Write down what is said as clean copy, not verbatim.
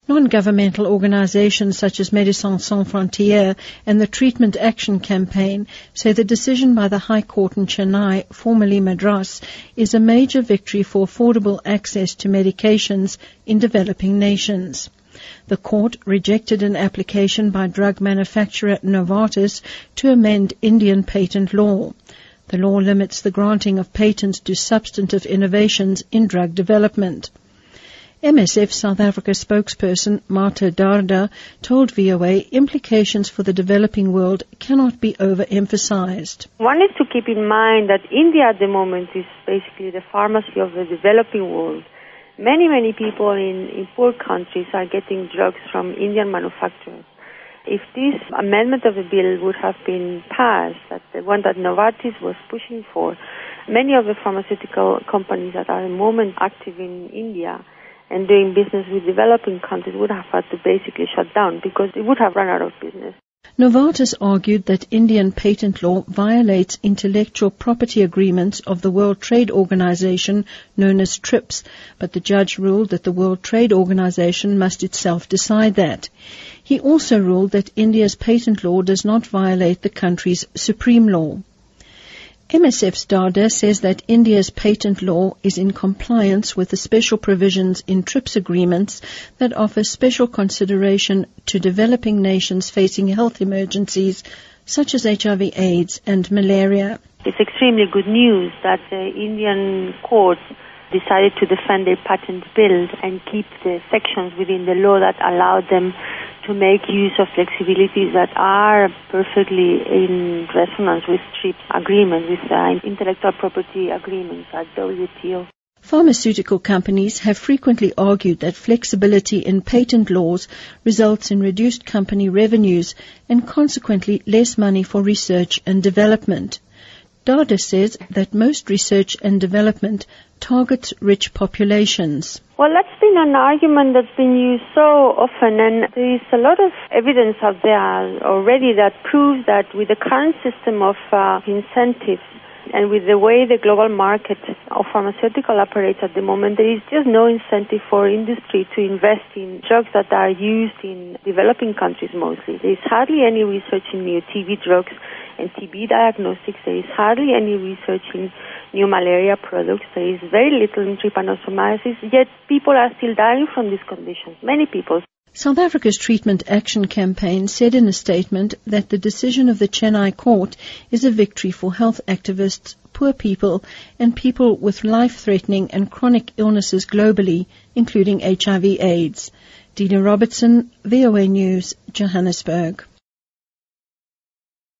Non-governmental organizations such as Médecins Sans Frontières and the Treatment Action Campaign say the decision by the High Court in Chennai, formerly Madras, is a major victory for affordable access to medications in developing nations. The court rejected an application by drug manufacturer Novartis to amend Indian patent law. The law limits the granting of patents to substantive innovations in drug development. MSF South Africa spokesperson Martha Darda told VOA implications for the developing world cannot be overemphasized. One is to keep in mind that India at the moment is basically the pharmacy of the developing world. Many people in poor countries are getting drugs from Indian manufacturers. If this amendment of the bill would have been passed, that the one that Novartis was pushing for, many of the pharmaceutical companies that are at the moment active in India and doing business with developing countries would have had to basically shut down because it would have run out of business. Novartis argued that Indian patent law violates intellectual property agreements of the World Trade Organization known as TRIPS, but the judge ruled that the World Trade Organization must itself decide that. He also ruled that India's patent law does not violate the country's supreme law. MSF's Darda says that India's patent law is in compliance with the special provisions in TRIPS agreements that offer special consideration to developing nations facing health emergencies such as HIV/AIDS and malaria. It's extremely good news that the Indian courts decided to defend their patent bill and keep the sections within the law that allow them to make use of flexibilities that are perfectly in resonance with TRIPS agreements, with intellectual property agreements at WTO. Pharmaceutical companies have frequently argued that flexibility in patent laws results in reduced company revenues and consequently less money for research and development. Darda says that most research and development targets rich populations. Well, that's been an argument that's been used so often, and there is a lot of evidence out there already that proves that with the current system of incentives and with the way the global market of pharmaceutical operates at the moment, there is just no incentive for industry to invest in drugs that are used in developing countries mostly. There is hardly any research in new TB drugs and TB diagnostics. There is hardly any research in new malaria products. There is very little in trypanosomiasis, yet people are still dying from these conditions, many people. South Africa's Treatment Action Campaign said in a statement that the decision of the Chennai court is a victory for health activists, poor people, and people with life-threatening and chronic illnesses globally, including HIV/AIDS. Dina Robertson, VOA News, Johannesburg.